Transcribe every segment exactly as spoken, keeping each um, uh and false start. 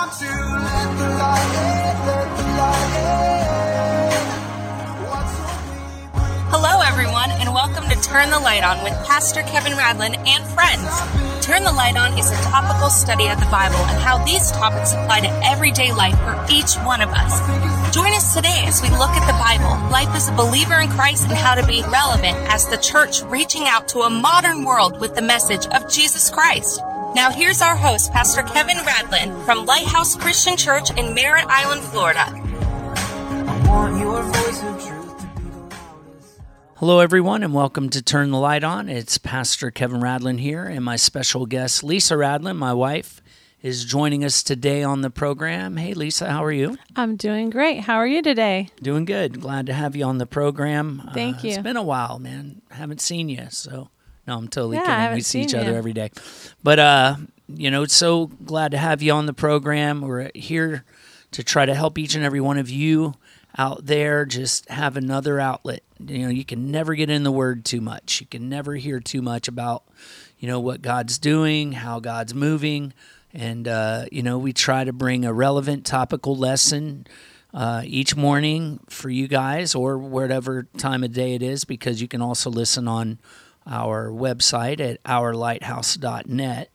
want to let the light in, let the light in. What's so deep? Hello, everyone, and welcome to Turn the Light On with Pastor Kevin Radlin and friends. Turn the Light On is a topical study of the Bible and how these topics apply to everyday life for each one of us. Join us today as we look at the Bible, life as a believer in Christ, and how to be relevant as the church reaching out to a modern world with the message of Jesus Christ. Now here's our host, Pastor Kevin Radlin from Lighthouse Christian Church in Merritt Island, Florida. I want your voice of truth to be the loudest. Hello, everyone, and welcome to Turn the Light On. It's Pastor Kevin Radlin here, and my special guest, Lisa Radlin, my wife, is joining us today on the program. Hey, Lisa, how are you? I'm doing great. How are you today? Doing good. Glad to have you on the program. Thank uh, you. It's been a while, man. Haven't seen you, so no, I'm totally Yeah, I kidding. haven't We see each seen other you. every day. But, uh, you know, it's so glad to have you on the program. We're here to try to help each and every one of you out there just have another outlet. You know, you can never get in the Word too much. You can never hear too much about, you know, what God's doing, how God's moving. And, uh, you know, we try to bring a relevant topical lesson uh, each morning for you guys or whatever time of day it is, because you can also listen on our website at our lighthouse dot net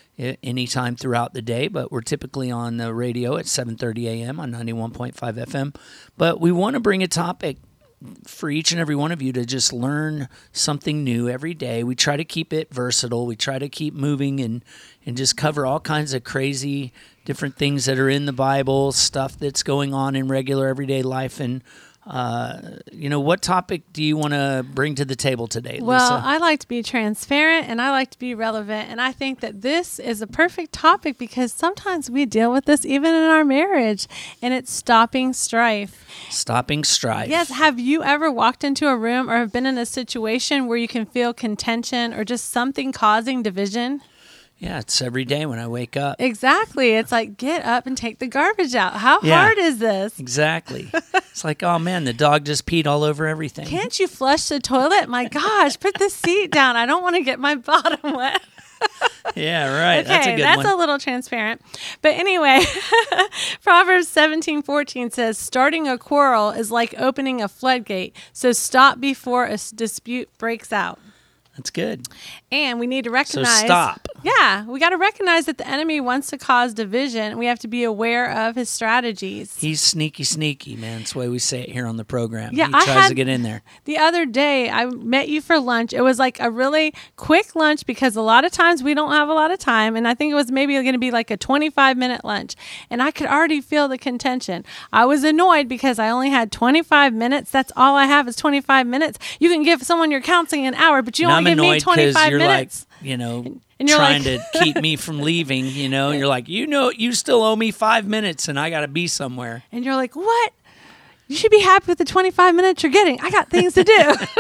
anytime throughout the day. But we're typically on the radio at seven thirty a.m. on ninety-one point five F M. But we want to bring a topic for each and every one of you to just learn something new every day. We try to keep it versatile. We try to keep moving and, and just cover all kinds of crazy different things that are in the Bible, stuff that's going on in regular everyday life. And, uh, you know, what topic do you want to bring to the table today, Lisa? Well, I like to be transparent and I like to be relevant. And I think that this is a perfect topic because sometimes we deal with this even in our marriage, and it's stopping strife. Stopping strife. Yes. Have you ever walked into a room or have been in a situation where you can feel contention or just something causing division? Yeah, it's every day when I wake up. Exactly. It's like, get up and take the garbage out. How Yeah. hard is this? Exactly. It's like, oh, man, the dog just peed all over everything. Can't you flush the toilet? My gosh, put the seat down. I don't want to get my bottom wet. Yeah, right. Okay, that's a good that's one. a little transparent. But anyway, Proverbs seventeen fourteen says, starting a quarrel is like opening a floodgate. So stop before a s- dispute breaks out. That's good. And we need to So recognize. stop. Yeah, we got to recognize that the enemy wants to cause division. We have to be aware of his strategies. He's sneaky, sneaky, man. That's the way we say it here on the program. Yeah, he I tries had- to get in there. The other day, I met you for lunch. It was like a really quick lunch because a lot of times we don't have a lot of time. And I think it was maybe going to be like a twenty-five minute lunch. And I could already feel the contention. I was annoyed because I only had twenty-five minutes. That's all I have is twenty-five minutes. You can give someone your counseling an hour, but you And don't I'm give me annoyed because twenty-five you're minutes. like, you know, and you're trying like- to keep me from leaving, you know. You're like, you know, you still owe me five minutes and I got to be somewhere. And you're like, what? You should be happy with the twenty-five minutes you're getting. I got things to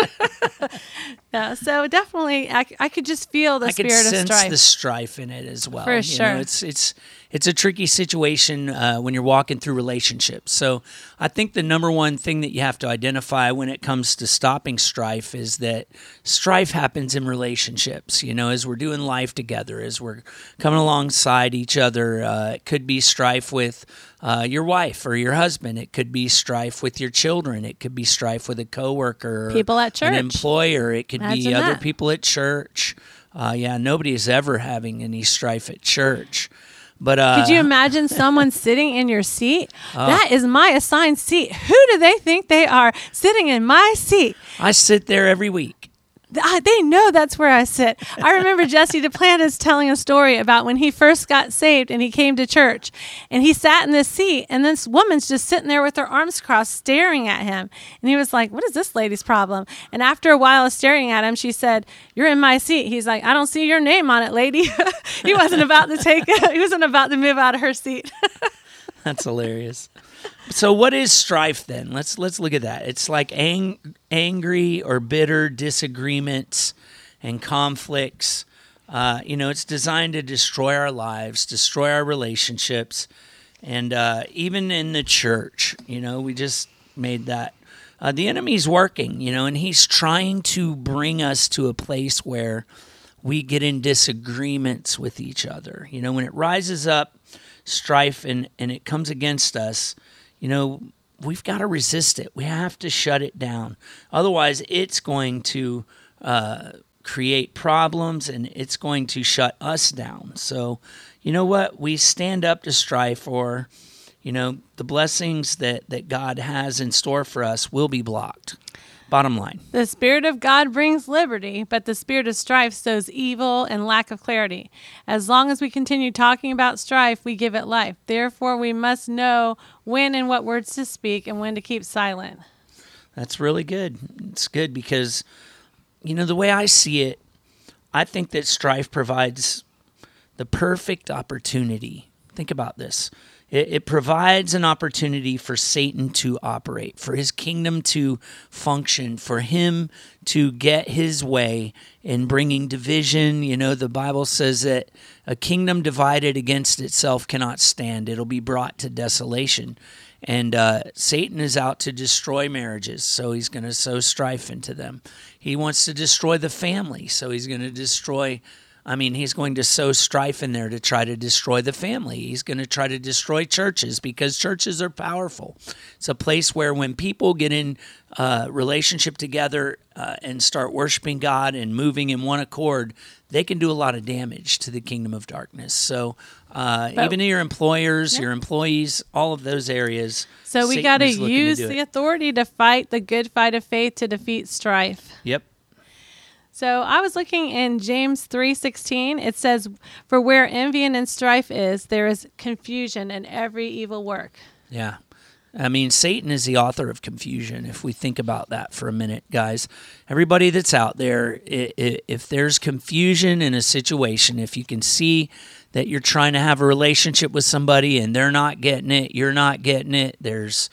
do. Yeah, so definitely, I, I could just feel the I could spirit of sense strife. the strife in it as well. For You sure. know, it's it's it's a tricky situation uh, when you're walking through relationships. So I think the number one thing that you have to identify when it comes to stopping strife is that strife happens in relationships. You know, as we're doing life together, as we're coming alongside each other, uh, it could be strife with uh, your wife or your husband. It could be strife with your children. It could be strife with a coworker, or People at an church. employer. It could be Imagine other that. people at church. Uh, yeah, nobody is ever having any strife at church. But uh, Could you imagine someone sitting in your seat? Oh. That is my assigned seat. Who do they think they are sitting in my seat? I sit there every week. Th- I- They know that's where I sit. I remember Jesse Duplantis telling a story about when he first got saved and he came to church and he sat in this seat and this woman's just sitting there with her arms crossed staring at him. And he was like, what is this lady's problem? And after a while of staring at him, she said, you're in my seat. He's like, I don't see your name on it, lady. He wasn't about to take, he wasn't about to move out of her seat. That's hilarious. So what is strife then? Let's let's look at that. It's like ang- angry or bitter disagreements and conflicts. Uh, you know, it's designed to destroy our lives, destroy our relationships, and uh, even in the church. You know, we just made that. Uh, the enemy's working, you know, and he's trying to bring us to a place where we get in disagreements with each other. You know, when it rises up strife and, and it comes against us, you know, we've got to resist it. We have to shut it down. Otherwise, it's going to uh, create problems and it's going to shut us down. So, you know what? We stand up to strife, or, you know, the blessings that, that God has in store for us will be blocked. Bottom line. The Spirit of God brings liberty, but the spirit of strife sows evil and lack of clarity. As long as we continue talking about strife, we give it life. Therefore, we must know when and what words to speak and when to keep silent. That's really good. It's good because, you know, the way I see it, I think that strife provides the perfect opportunity. Think about this. It, it provides an opportunity for Satan to operate, for his kingdom to function, for him to get his way in bringing division. You know, the Bible says that a kingdom divided against itself cannot stand. It'll be brought to desolation. And uh, Satan is out to destroy marriages, so he's going to sow strife into them. He wants to destroy the family, so he's going to destroy I mean, he's going to sow strife in there to try to destroy the family. He's going to try to destroy churches because churches are powerful. It's a place where when people get in uh, relationship together uh, and start worshiping God and moving in one accord, they can do a lot of damage to the kingdom of darkness. So uh, But- even your employers, Yeah. your employees, all of those areas. So we Satan got to is looking use do the it. authority to fight the good fight of faith to defeat strife. Yep. So I was looking in James three sixteen. It says, "For where envy and strife is, there is confusion in every evil work." Yeah. I mean, Satan is the author of confusion, if we think about that for a minute, guys. Everybody that's out there, i- i- if there's confusion in a situation, if you can see that you're trying to have a relationship with somebody and they're not getting it, you're not getting it, there's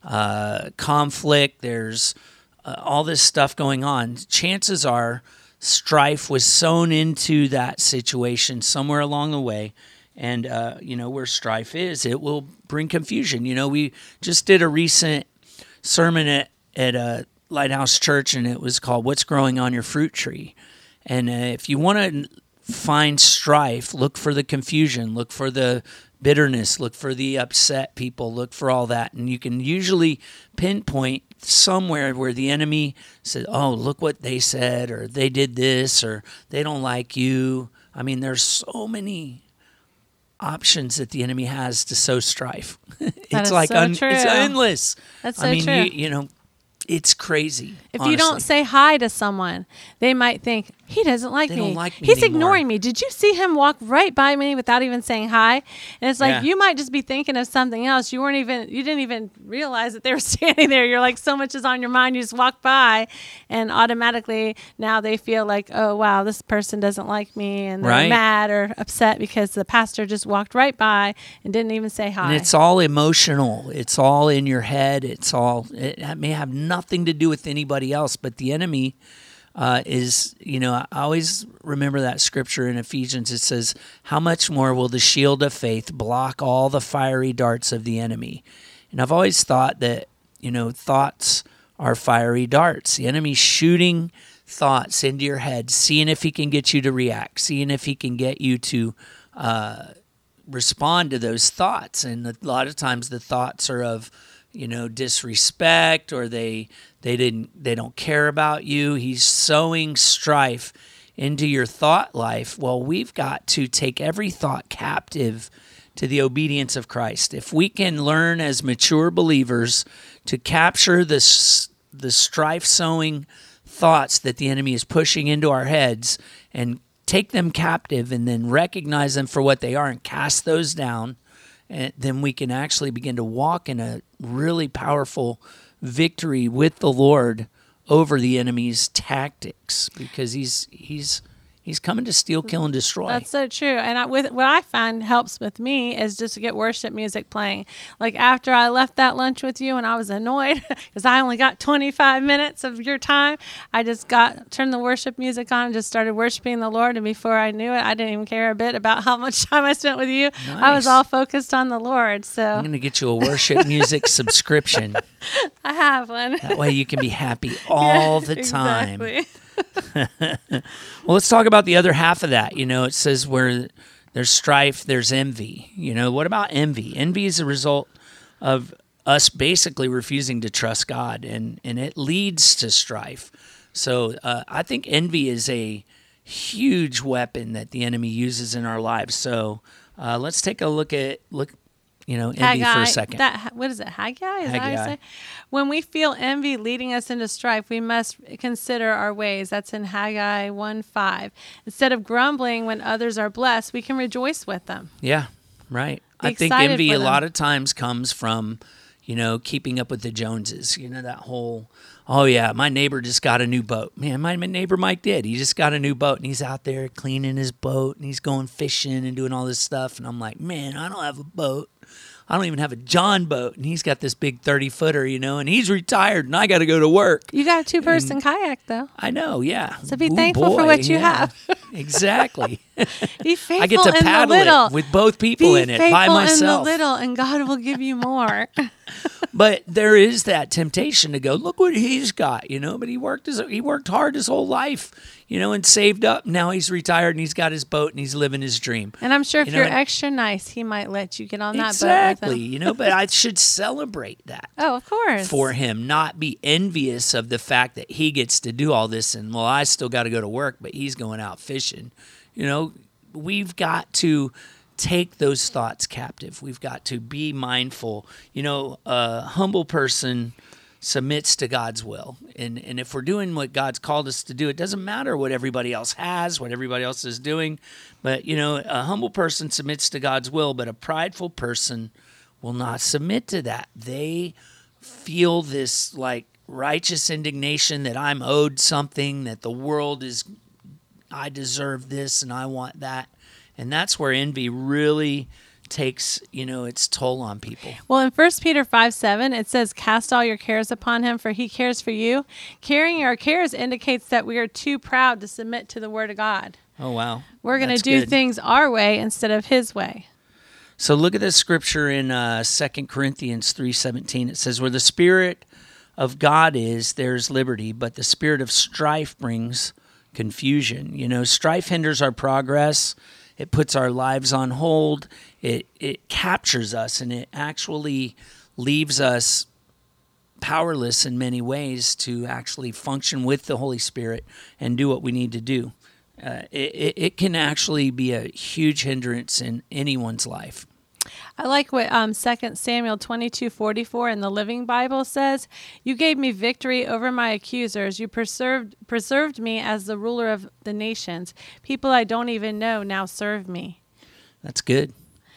uh, conflict, there's uh, all this stuff going on, chances are strife was sown into that situation somewhere along the way. And, uh, you know, where strife is, it will bring confusion. You know, we just did a recent sermon at, at a Lighthouse Church, and it was called What's Growing on Your Fruit Tree? And uh, if you want to find strife, look for the confusion, look for the bitterness, look for the upset people, look for all that. And you can usually pinpoint somewhere where the enemy said, oh, look what they said, or they did this, or they don't like you. I mean, there's so many options that the enemy has to sow strife. it's is like so un- true. it's endless. That's I so mean, true. You, you know, it's crazy. If you don't honestly. say hi to someone, they might think, he doesn't like They me. don't like me He's anymore." ignoring me. Did you see him walk right by me without even saying hi? And it's like, Yeah. you might just be thinking of something else. You weren't even, you didn't even realize that they were standing there. You're like, so much is on your mind. You just walk by and automatically now they feel like, oh, wow, this person doesn't like me. And they're Right. mad or upset because the pastor just walked right by and didn't even say hi. And it's all emotional. It's all in your head. It's all, it may have nothing to do with anybody else, but the enemy uh, is, you know, I always remember that scripture in Ephesians. It says, how much more will the shield of faith block all the fiery darts of the enemy? And I've always thought that, you know, thoughts are fiery darts. The enemy's shooting thoughts into your head, seeing if he can get you to react, seeing if he can get you to uh, respond to those thoughts. And a lot of times the thoughts are of, you know, disrespect, or they they didn't they don't care about you. He's sowing strife into your thought life. Well, we've got to take every thought captive to the obedience of Christ. If we can learn as mature believers to capture this the strife sowing thoughts that the enemy is pushing into our heads and take them captive and then recognize them for what they are and cast those down, and then we can actually begin to walk in a really powerful victory with the Lord over the enemy's tactics, because he's he's he's coming to steal, kill, and destroy. That's so true. And I, with what I find helps with me is just to get worship music playing. Like after I left that lunch with you and I was annoyed because I only got twenty-five minutes of your time, I just got turned the worship music on and just started worshiping the Lord. And before I knew it, I didn't even care a bit about how much time I spent with you. I was Nice. all focused on the Lord. So I'm going to get you a worship music subscription. I have one. That way you can be happy all the time. Exactly. Well, let's talk about the other half of that. You know, it says where there's strife, there's envy. You know, what about envy? Envy is a result of us basically refusing to trust God, and, and it leads to strife. So uh, I think envy is a huge weapon that the enemy uses in our lives. So uh, let's take a look at, look, you know, envy Haggai, for a second. That, what is it, Haggai? Is that how you Haggai. say? When we feel envy leading us into strife, we must consider our ways. That's in Haggai one five. Instead of grumbling when others are blessed, we can rejoice with them. Yeah, right. Be I think excited envy for a them. lot of times comes from, you know, keeping up with the Joneses. You know, that whole, oh yeah, my neighbor just got a new boat. Man, my, my neighbor Mike did. He just got a new boat, and he's out there cleaning his boat, and he's going fishing and doing all this stuff. And I'm like, man, I don't have a boat. I don't even have a John boat, and he's got this big thirty footer, you know, and he's retired, and I got to go to work. You got a two-person kayak, though. I know, yeah. So be Ooh, thankful for boy, what you yeah. have. Exactly. Be faithful I get to in the paddle little. it with both people Be in it faithful by myself. in the little, and God will give you more. But there is that temptation to go, look what he's got, you know. But he worked his, he worked hard his whole life, you know, and saved up. Now he's retired, and he's got his boat, and he's living his dream. And I'm sure if You know, you're and- extra nice, he might let you get on that Exactly, boat with him. you know. But I should celebrate that Oh, of course. for him, not be envious of the fact that he gets to do all this, and well, I still got to go to work, but he's going out fishing. You know, we've got to take those thoughts captive. We've got to be mindful. You know, a humble person submits to God's will. And and if we're doing what God's called us to do, it doesn't matter what everybody else has, what everybody else is doing. But, you know, a humble person submits to God's will, but a prideful person will not submit to that. They feel this like righteous indignation that I'm owed something, that the world is, I deserve this and I want that. And that's where envy really takes, you know, its toll on people. Well, in First Peter five seven, it says, cast all your cares upon him, for he cares for you. Carrying our cares indicates that we are too proud to submit to the word of God. Oh, wow. We're going to That's do good. things our way instead of his way. So look at this scripture in uh, Second Corinthians three seventeen. It says, where the Spirit of God is, there's liberty, but the spirit of strife brings confusion. You know, strife hinders our progress. It puts our lives on hold. It it captures us, and it actually leaves us powerless in many ways to actually function with the Holy Spirit and do what we need to do. Uh, it, it, it can actually be a huge hindrance in anyone's life. I like what um, Second Samuel twenty-two forty-four in the Living Bible says. You gave me victory over my accusers. You preserved preserved me as the ruler of the nations. People I don't even know now serve me. That's good.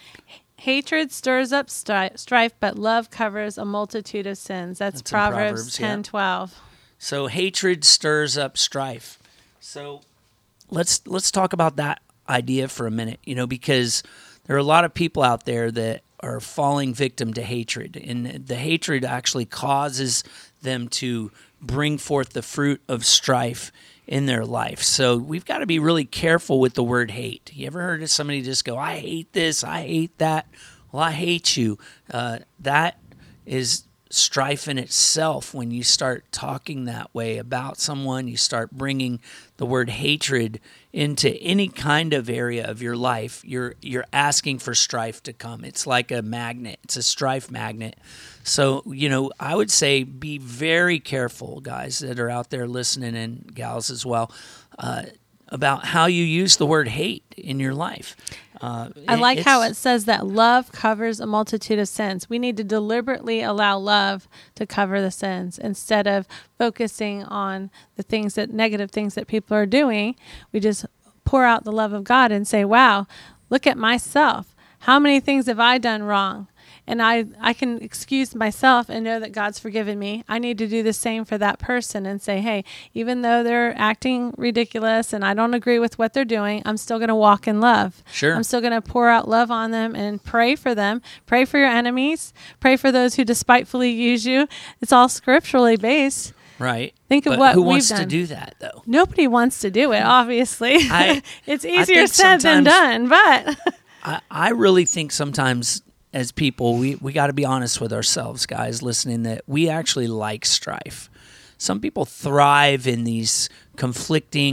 Hatred stirs up stri- strife, but love covers a multitude of sins. That's, That's in Proverbs, Proverbs, yeah. ten twelve. So hatred stirs up strife. So let's let's talk about that idea for a minute, you know, because there are a lot of people out there that are falling victim to hatred, and the hatred actually causes them to bring forth the fruit of strife in their life. So we've got to be really careful with the word hate. You ever heard of somebody just go, I hate this, I hate that? Well, I hate you. Uh, that is strife in itself. When you start talking that way about someone, you start bringing the word hatred into any kind of area of your life, you're you're asking for strife to come. It's like a magnet. It's a strife magnet. So, you know, I would say be very careful, guys that are out there listening, and gals as well, uh, about how you use the word hate in your life. Uh, I like how it's- it says that love covers a multitude of sins. We need to deliberately allow love to cover the sins instead of focusing on the things that negative things that people are doing. We just pour out the love of God and say, wow, look at myself. How many things have I done wrong? And I, I can excuse myself and know that God's forgiven me. I need to do the same for that person and say, hey, even though they're acting ridiculous and I don't agree with what they're doing, I'm still going to walk in love. Sure. I'm still going to pour out love on them and pray for them. Pray for your enemies. Pray for those who despitefully use you. It's all scripturally based. Right. Think of But what who we've wants done. to do that, though? Nobody wants to do it, obviously. I- it's I easier think said than sometimes- done, but I, I really think sometimes as people, we, we got to be honest with ourselves, guys, listening, that we actually like strife. Some people thrive in these conflicting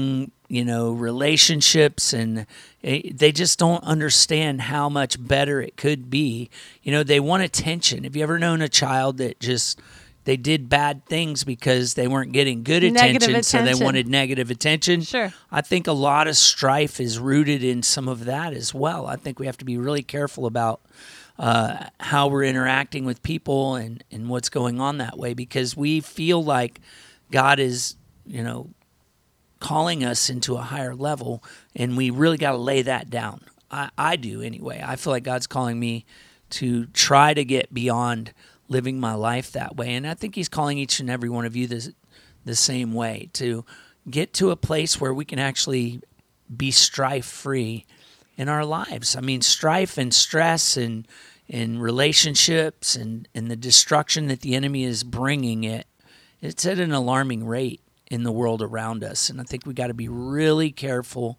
you know, relationships, and it, they just don't understand how much better it could be. You know, they want attention. Have you ever known a child that just, they did bad things because they weren't getting good Negative attention, so they attention. wanted negative attention? Sure. I think a lot of strife is rooted in some of that as well. I think we have to be really careful about uh, how we're interacting with people and, and what's going on that way, because we feel like God is, you know, calling us into a higher level, and we really got to lay that down. I, I do anyway. I feel like God's calling me to try to get beyond living my life that way, and I think he's calling each and every one of you this, the same way, to get to a place where we can actually be strife-free in our lives. I mean, strife and stress and, and relationships and, and the destruction that the enemy is bringing, it it's at an alarming rate in the world around us. And I think we got to be really careful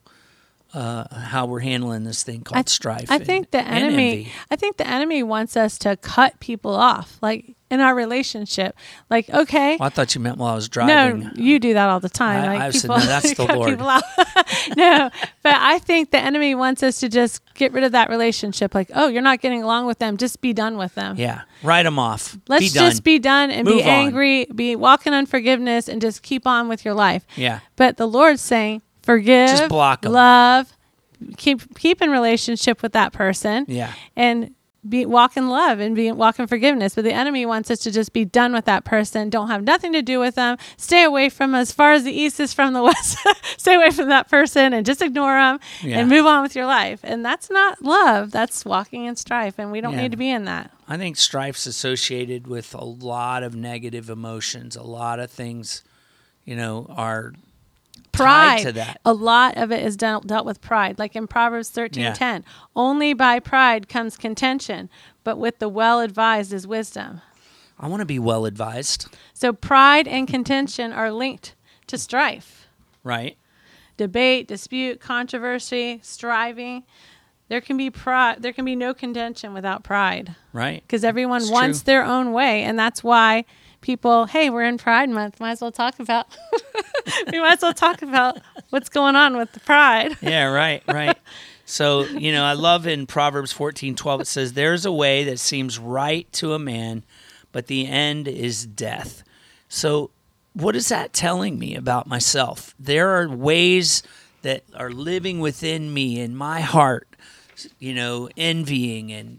uh, how we're handling this thing called I th- strife. I and- think the and enemy. envy. I think the enemy wants us to cut people off, like in our relationship. Like, okay, Well, I thought you meant while I was no, driving. you do that all the time. I- like I've said, people, no, that's the cut Lord. people out. No, but I think the enemy wants us to just get rid of that relationship. Like, oh, you're not getting along with them. Just be done with them. Yeah, write them off. Let's be done. just be done and Move be on. angry, be walk in unforgiveness, and just keep on with your life. Yeah. But the Lord's saying, forgive, Just block 'em. love, keep keep in relationship with that person, Yeah. and be walk in love and be walk in forgiveness. But the enemy wants us to just be done with that person, don't have nothing to do with them, stay away from as far as the east is from the west. Stay away from that person and just ignore them Yeah. and move on with your life. And that's not love. That's walking in strife, and we don't Yeah. need to be in that. I think strife's associated with a lot of negative emotions. A lot of things, you know, are Pride. tied to that. A lot of it is dealt, dealt with pride. Like in Proverbs thirteen ten, only by pride comes contention, but with the well advised is wisdom. I want to be well advised, So pride and contention are linked to strife, right? debate, dispute, controversy, striving. There can be pride. There can be no contention without pride, Right. because everyone It's wants true. their own way, and that's why people. Hey, we're in Pride Month. Might as well talk about. we might as well talk about what's going on with the pride. Yeah, right, right. So, you know, I love in Proverbs fourteen twelve, it says, there's a way that seems right to a man, but the end is death. So what is that telling me about myself? There are ways that are living within me, in my heart, you know, envying and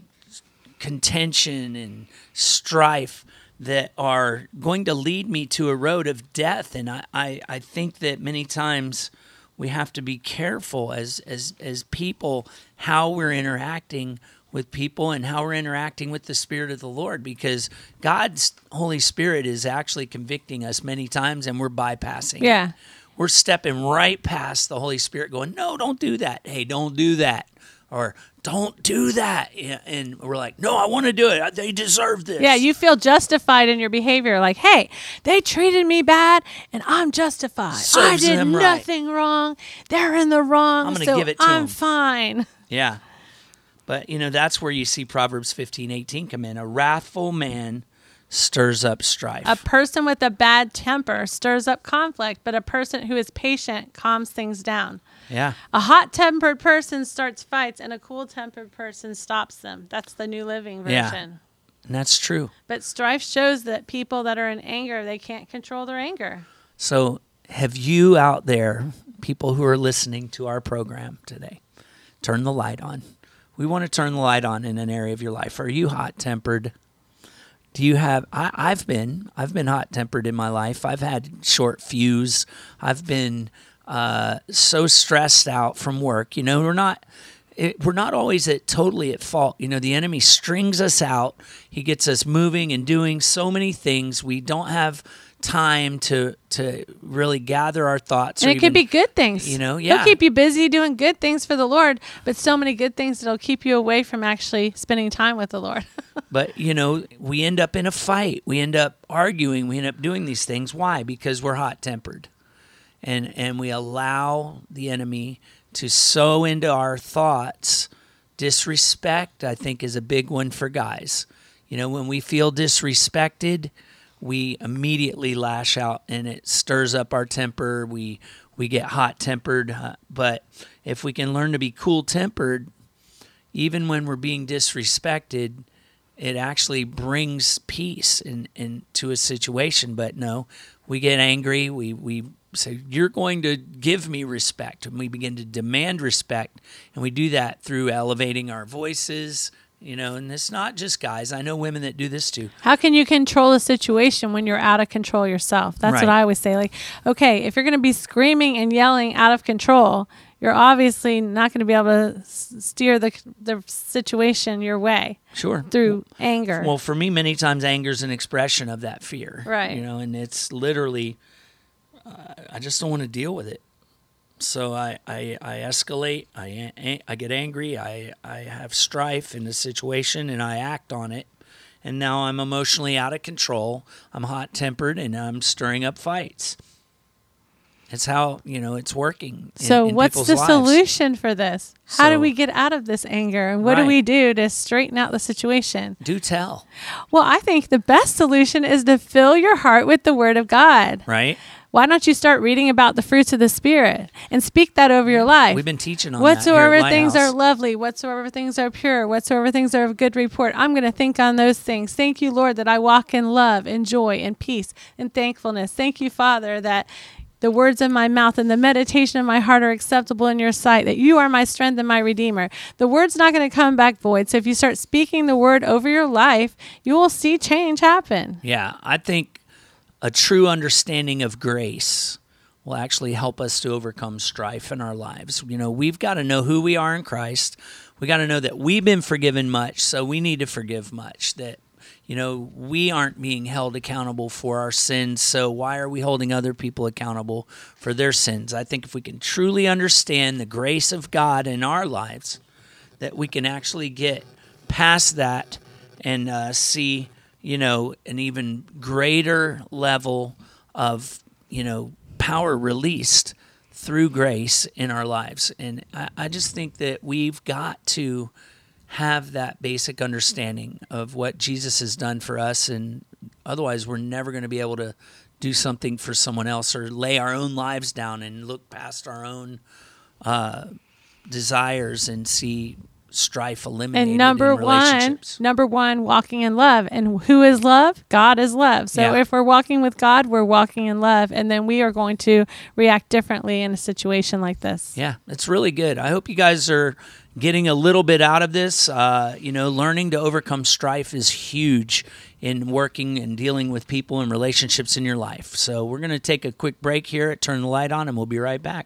contention and strife that are going to lead me to a road of death. And I, I, I think that many times we have to be careful as, as, as people how we're interacting with people and how we're interacting with the Spirit of the Lord, because God's Holy Spirit is actually convicting us many times and we're bypassing it. Yeah. We're stepping right past the Holy Spirit going, no, don't do that. Hey, don't do that. Or don't do that. Yeah, and we're like, no, I want to do it. They deserve this. Yeah, you feel justified in your behavior. Like, hey, they treated me bad, and I'm justified. Serves I did them right. nothing wrong. They're in the wrong. I'm gonna so give it to I'm 'em. fine. Yeah. But, you know, that's where you see Proverbs fifteen eighteen come in. A wrathful man stirs up strife. A person with a bad temper stirs up conflict, but a person who is patient calms things down. yeah. A hot-tempered person starts fights, and a cool-tempered person stops them. That's the New Living Yeah. Version. And that's true. But strife shows that people that are in anger, they can't control their anger. So have you out there, people who are listening to our program today, turn the light on. We want to turn the light on in an area of your life. Are you hot-tempered? Do you have, I, I've been, I've been hot-tempered in my life. I've had short fuse. I've been uh, so stressed out from work. You know, we're not, it, we're not always at totally at fault. You know, the enemy strings us out. He gets us moving and doing so many things. We don't have time to to really gather our thoughts. And or it could even- be good things. you know, yeah. He'll keep you busy doing good things for the Lord, but so many good things that'll keep you away from actually spending time with the Lord. But, you know, we end up in a fight. We end up arguing. We end up doing these things. Why? Because we're hot-tempered. And and we allow the enemy to sow into our thoughts. Disrespect, I think, is a big one for guys. You know, when we feel disrespected, we immediately lash out, and it stirs up our temper. We we get hot-tempered. Uh, but if we can learn to be cool-tempered, even when we're being disrespected, it actually brings peace in, into a situation. But no, we get angry. We we say, you're going to give me respect. And we begin to demand respect. And we do that through elevating our voices. You know, and it's not just guys. I know women that do this too. How can you control a situation when you're out of control yourself? That's Right. what I always say. Like, okay, if you're going to be screaming and yelling out of control, you're obviously not going to be able to s- steer the the situation your way Sure. through anger. Well, for me, many times anger is an expression of that fear. Right. You know, and it's literally, uh, I just don't want to deal with it. So I, I, I escalate, I, I get angry, I, I have strife in the situation, and I act on it. And now I'm emotionally out of control. I'm hot-tempered, and I'm stirring up fights. It's how, you know, it's working in, so in what's people's the lives. solution for this? How do So- we get out of this anger? And what Right. do we do to straighten out the situation? Do tell, Well, I think the best solution is to fill your heart with the Word of God. right? Why don't you start reading about the fruits of the Spirit and speak that over your life? We've been teaching on Whatsoever that here at things are Lighthouse. lovely, whatsoever things are pure, whatsoever things are of good report, I'm going to think on those things. Thank you, Lord, that I walk in love and joy and peace and thankfulness. Thank you, Father, that the words of my mouth and the meditation of my heart are acceptable in your sight, that you are my strength and my redeemer. The word's not going to come back void. So if you start speaking the word over your life, you will see change happen. Yeah, I think a true understanding of grace will actually help us to overcome strife in our lives. You know, we've got to know who we are in Christ. We got to know that we've been forgiven much, so we need to forgive much. That, you know, we aren't being held accountable for our sins, so why are we holding other people accountable for their sins? I think if we can truly understand the grace of God in our lives, that we can actually get past that and uh, see, you know, an even greater level of, you know, power released through grace in our lives. And I, I just think that we've got to have that basic understanding of what Jesus has done for us. And otherwise, we're never going to be able to do something for someone else or lay our own lives down and look past our own uh, desires and see strife eliminated. And number in one, relationships. number one, walking in love. And who is love? God is love. So Yeah. if we're walking with God, we're walking in love. And then we are going to react differently in a situation like this. Yeah, it's really good. I hope you guys are getting a little bit out of this. Uh, you know, learning to overcome strife is huge in working and dealing with people and relationships in your life. So we're going to take a quick break here at Turn the Light On, and we'll be right back.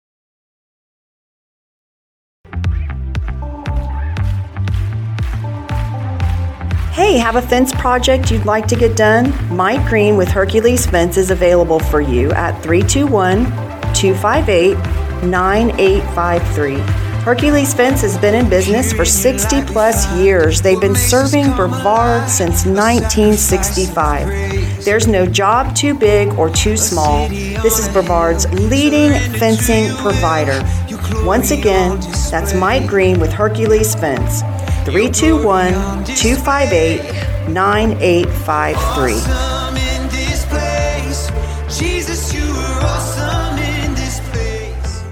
Hey, have a fence project you'd like to get done? Mike Green with Hercules Fence is available for you at three two one, two five eight, nine eight five three. Hercules Fence has been in business for sixty plus years. They've been serving Brevard since nineteen sixty-five. There's no job too big or too small. This is Brevard's leading fencing provider. Once again, that's Mike Green with Hercules Fence. three two one, two five eight, nine eight five three. Awesome in this place. Jesus, you are awesome in this place.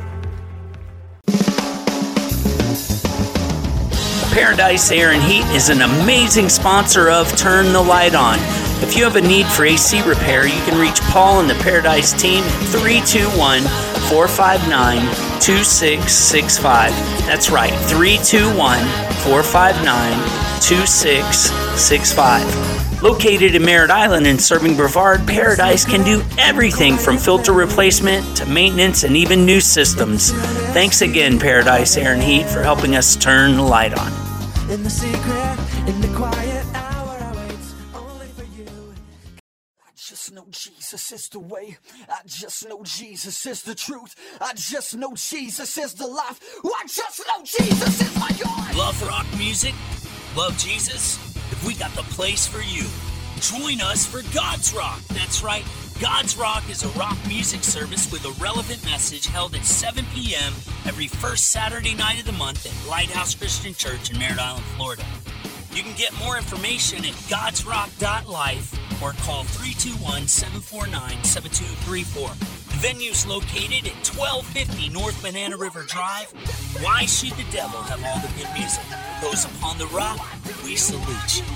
Paradise Air and Heat is an amazing sponsor of Turn the Light On. If you have a need for A C repair, you can reach Paul and the Paradise team at three two one, four five nine, two six six five. That's right, three two one, four five nine, two six six five. Located in Merritt Island and serving Brevard, Paradise can do everything from filter replacement to maintenance and even new systems. Thanks again, Paradise Air and Heat, for helping us turn the light on. In the secret, in the quiet hour, I wait only for you. I just know Jesus is the way. I just know Jesus is the truth. I just know Jesus is the life. I just know Jesus is my God. Love rock music? Love Jesus? If we got the place for you. Join us for God's Rock. That's right. God's Rock is a rock music service with a relevant message held at seven p.m. every first Saturday night of the month at Lighthouse Christian Church in Merritt Island, Florida. You can get more information at gods rock dot life or call three two one, seven four nine, seven two three four. The venue's located at twelve fifty North Banana River Drive. Why should the devil have all the good music? Those upon the rock, we salute you.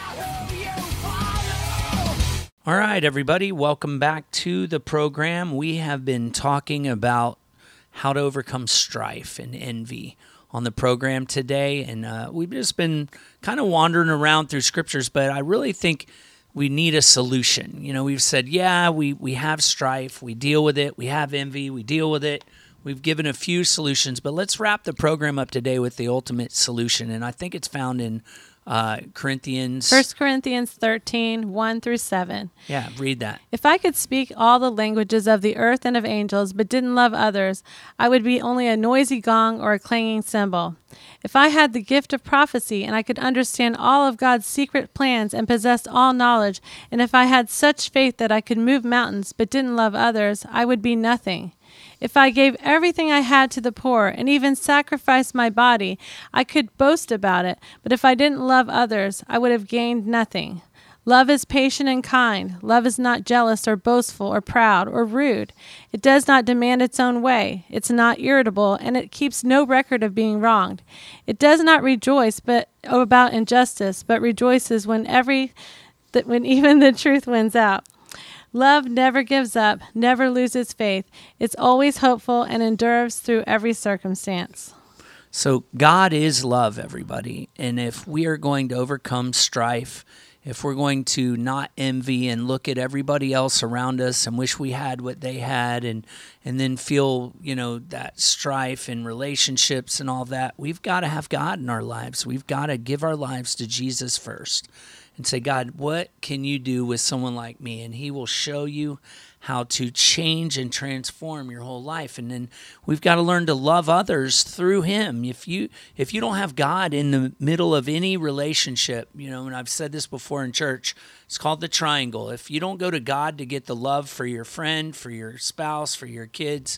All right, everybody, welcome back to the program. We have been talking about how to overcome strife and envy on the program today, and uh, we've just been kind of wandering around through scriptures, but I really think we need a solution. You know, we've said, yeah, we, we have strife, we deal with it, we have envy, we deal with it. We've given a few solutions, but let's wrap the program up today with the ultimate solution, and I think it's found in uh, Corinthians. First Corinthians thirteen, one through seven. Yeah, read that. If I could speak all the languages of the earth and of angels, but didn't love others, I would be only a noisy gong or a clanging cymbal. If I had the gift of prophecy, and I could understand all of God's secret plans and possessed all knowledge, and if I had such faith that I could move mountains, but didn't love others, I would be nothing. If I gave everything I had to the poor and even sacrificed my body, I could boast about it. But if I didn't love others, I would have gained nothing. Love is patient and kind. Love is not jealous or boastful or proud or rude. It does not demand its own way. It's not irritable, and it keeps no record of being wronged. It does not rejoice but about injustice, but rejoices when every that when even the truth wins out. Love never gives up, never loses faith. It's always hopeful and endures through every circumstance. So God is love, everybody. And if we are going to overcome strife, if we're going to not envy and look at everybody else around us and wish we had what they had and and then feel, you know, that strife in relationships and all that, we've got to have God in our lives. We've got to give our lives to Jesus first. And say, God, what can you do with someone like me? And he will show you how to change and transform your whole life. And then we've got to learn to love others through him. If you if you don't have God in the middle of any relationship, you know, and I've said this before in church, it's called the triangle. If you don't go to God to get the love for your friend, for your spouse, for your kids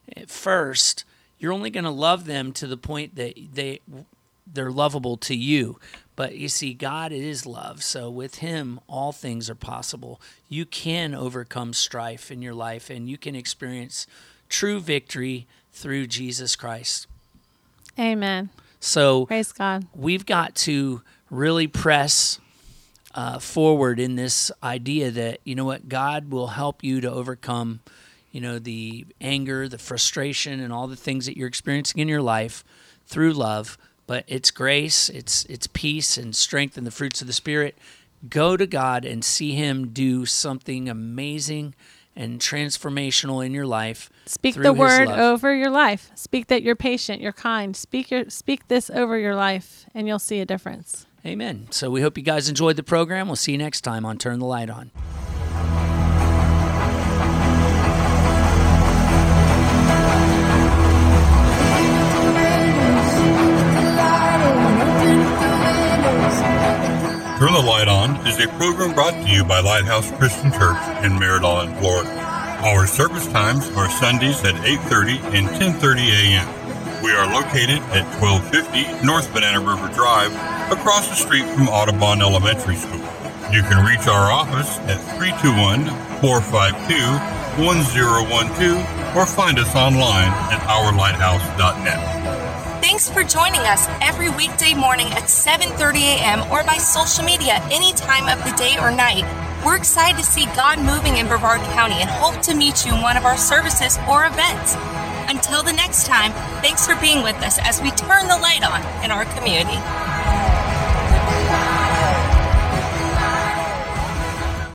first, you're only going to love them to the point that they they're lovable to you. But you see, God is love, so with him, all things are possible. You can overcome strife in your life, and you can experience true victory through Jesus Christ. Amen. So praise God. We've got to really press uh, forward in this idea that, you know what, God will help you to overcome, you know, the anger, the frustration, and all the things that you're experiencing in your life through love. But it's grace, it's it's peace and strength and the fruits of the Spirit. Go to God and see him do something amazing and transformational in your life. Speak the word over your life. Speak that you're patient, you're kind. Speak your, speak this over your life, and you'll see a difference. Amen. So we hope you guys enjoyed the program. We'll see you next time on Turn the Light On. Turn the Light On is a program brought to you by Lighthouse Christian Church in Merritt, Florida. Our service times are Sundays at eight thirty and ten thirty a.m. We are located at twelve fifty North Banana River Drive, across the street from Audubon Elementary School. You can reach our office at three two one, four five two, one zero one two or find us online at our lighthouse dot net. Thanks for joining us every weekday morning at seven thirty a.m. or by social media any time of the day or night. We're excited to see God moving in Brevard County and hope to meet you in one of our services or events. Until the next time, thanks for being with us as we turn the light on in our community.